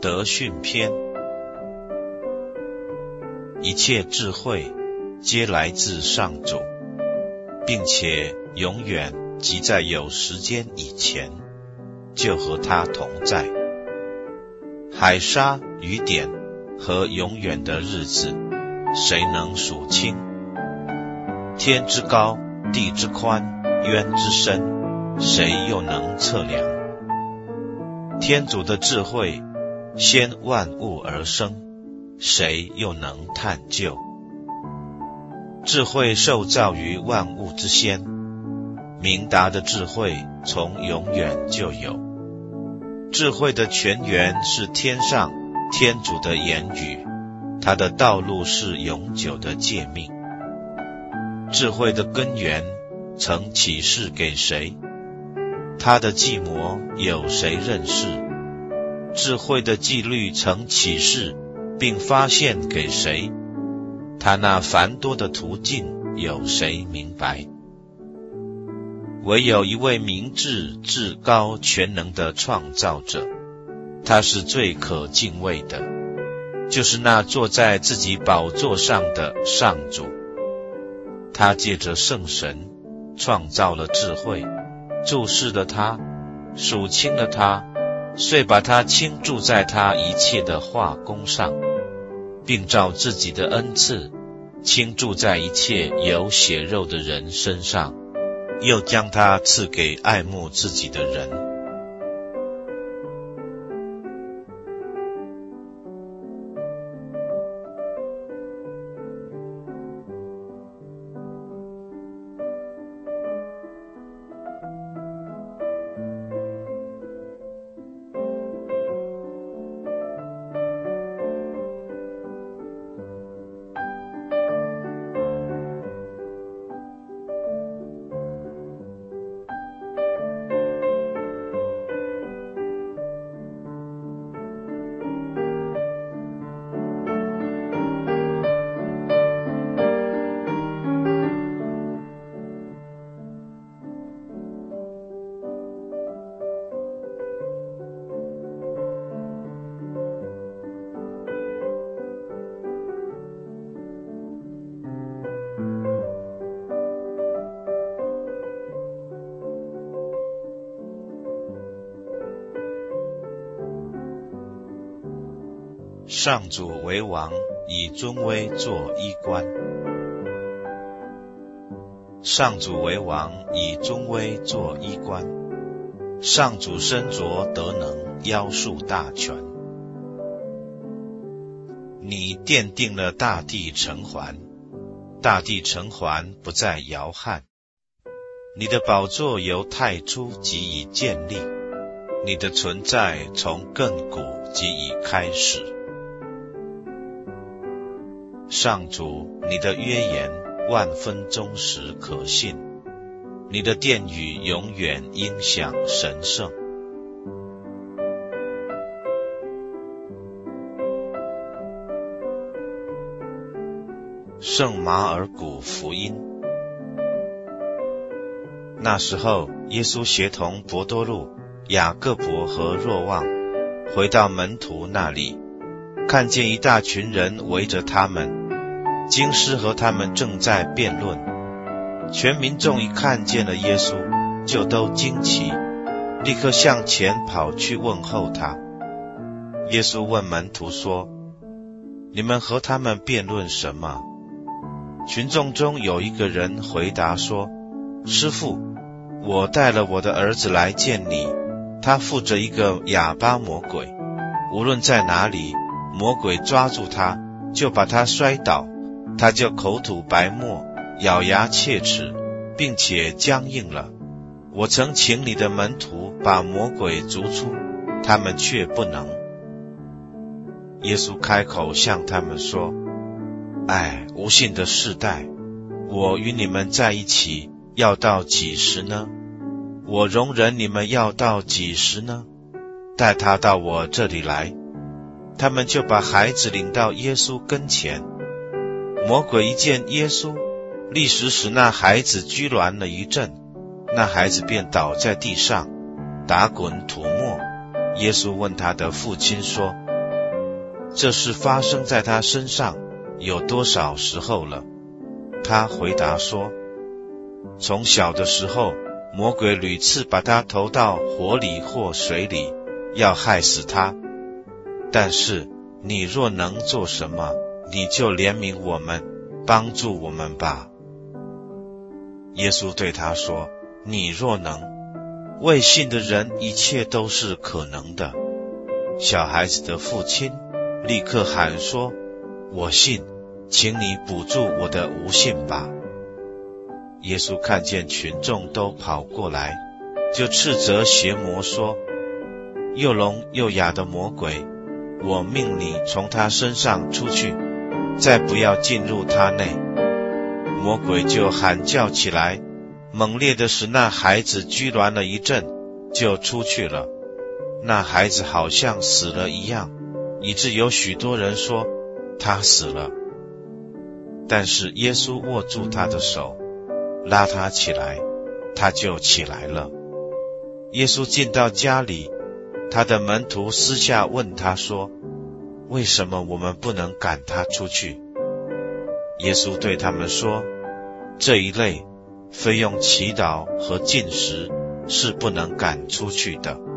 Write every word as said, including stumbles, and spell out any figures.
德训篇。一切智慧皆来自上主，并且永远即在有时间以前就和他同在。海沙、雨点和永远的日子，谁能数清？天之高，地之宽，渊之深，谁又能测量？天主的智慧先万物而生，谁又能探究？智慧受造于万物之先，明达的智慧从永远就有。智慧的泉源是天上天主的言语，他的道路是永久的诫命。智慧的根源曾启示给谁？他的计谋有谁认识？智慧的纪律曾启示并发现给谁？他那繁多的途径有谁明白？唯有一位明智、至高、全能的创造者，他是最可敬畏的，就是那坐在自己宝座上的上主。他借着圣神创造了智慧，注视了他，数清了他，遂把他倾注在他一切的画工上，并照自己的恩赐倾注在一切有血肉的人身上，又将他赐给爱慕自己的人。上主为王，以尊威作衣冠。上主为王，以尊威作衣冠。上主身着德能，腰束大权。你奠定了大地城环，大地城环不再摇撼。你的宝座由太初即已建立，你的存在从亘古即已开始。上主，你的约言万分忠实可信，你的殿宇永远音响神圣。圣马尔谷福音。那时候，耶稣协同伯多禄、雅各伯和若望回到门徒那里，看见一大群人围着他们，经师和他们正在辩论。全民众一看见了耶稣，就都惊奇，立刻向前跑去问候他。耶稣问门徒说：你们和他们辩论什么？群众中有一个人回答说：师父，我带了我的儿子来见你，他附着一个哑巴魔鬼，无论在哪里，魔鬼抓住他，就把他摔倒，他就口吐白沫，咬牙切齿，并且僵硬了。我曾请你的门徒把魔鬼逐出，他们却不能。耶稣开口向他们说：唉，无信的世代，我与你们在一起要到几时呢？我容忍你们要到几时呢？带他到我这里来。他们就把孩子领到耶稣跟前。魔鬼一见耶稣，立时使那孩子拘挛了一阵，那孩子便倒在地上，打滚吐沫。耶稣问他的父亲说： 这事发生在他身上有多少时候了？他回答说，从小的时候，魔鬼屡次把他投到火里或水里，要害死他。但是你若能做什么，你就怜悯我们，帮助我们吧。耶稣对他说，你若能，为信的人一切都是可能的。小孩子的父亲立刻喊说，我信，请你补助我的无信吧。耶稣看见群众都跑过来，就斥责邪魔说，又聋又哑的魔鬼，我命你从他身上出去，再不要进入他内。魔鬼就喊叫起来，猛烈的使那孩子拘挛了一阵，就出去了。那孩子好像死了一样，以致有许多人说他死了。但是耶稣握住他的手，拉他起来，他就起来了。耶稣进到家里，他的门徒私下问他说，为什么我们不能赶他出去？耶稣对他们说，这一类非用祈祷和禁食是不能赶出去的。